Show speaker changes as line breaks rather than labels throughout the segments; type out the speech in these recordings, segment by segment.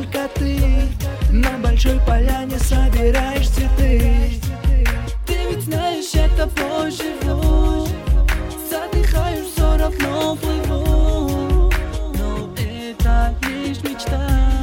только ты. На большой поляне собираешь цветы. Ты ведь знаешь, я тобой живу. Задыхаюсь, все равно плыву. Но это лишь мечта.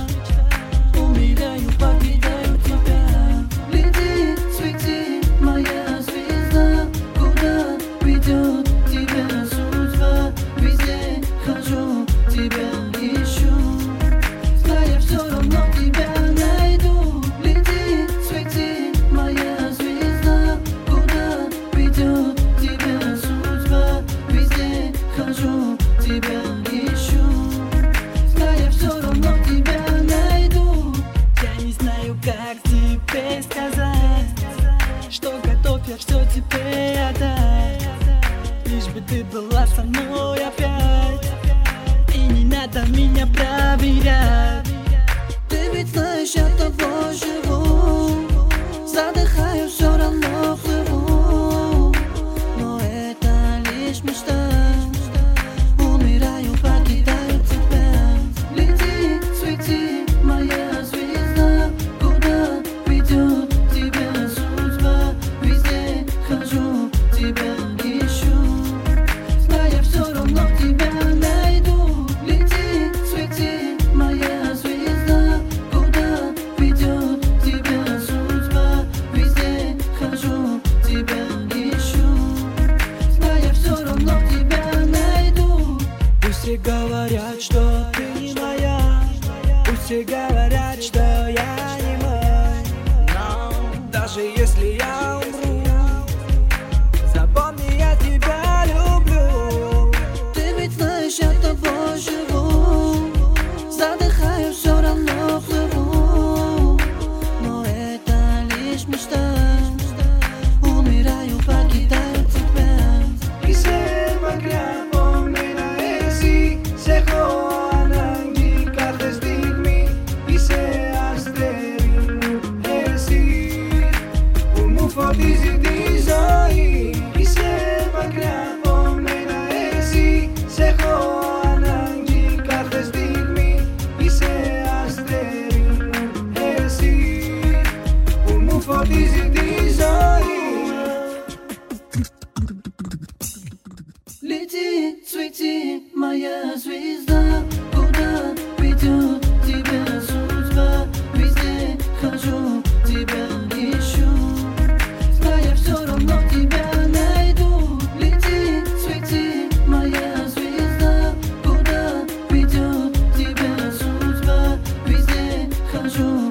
Умираю, покидаю тебя. Лети, свети, моя звезда. Куда ведет тебя судьба? Везде хожу, тебя ищу. Зная, все равно тебя найду. Лети, свети, моя звезда. Куда ведет тебя судьба? Везде хожу, тебя ищу. Зная, все равно тебя найду. Я не знаю, как тебе сказать, что готов я все тебе отдать. Лишь бы ты была со мной опять, и не надо меня проверять. Ты ведь знаешь, я тобой живу. Задыхаюсь, все равно плыву. Но это лишь мечта. Умираю, покидаю тебя. Лети, свети, моя звезда. Куда ведет тебя судьба? Везде хожу, тебя ищу. Зная, все равно тебя найду. Лети, свети, моя звезда. Куда ведет тебя судьба? Везде хожу, тебя ищу. Зная, все равно тебя найду. Пусть все говорят, что ты не моя. Пусть все говорят, что я не мой. Но даже если я умру, запомни, я тебя люблю. Ты ведь знаешь, я тобой живу. Задыхаюсь, все равно плыву. Но это лишь мечта. Умираю, покидаю тебя.
Είσαι μακριά από μένα εσύ. Σ' έχω ανάγκη κάθε στιγμή. Είσαι αστέρι μου εσύ, που μου φωτίζει τη ζωή. Είσαι μακριά από μένα εσύ. Σ' έχω ανάγκη κάθε στιγμή. Είσαι αστέρι μου εσύ, που μου φωτίζει τη ζωή.
Лети, свети, моя звезда. Куда ведет тебя судьба? Везде хожу, тебя ищу. Зная, все равно тебя найду. Лети, свети, моя звезда. Куда ведет тебя судьба? Везде хожу,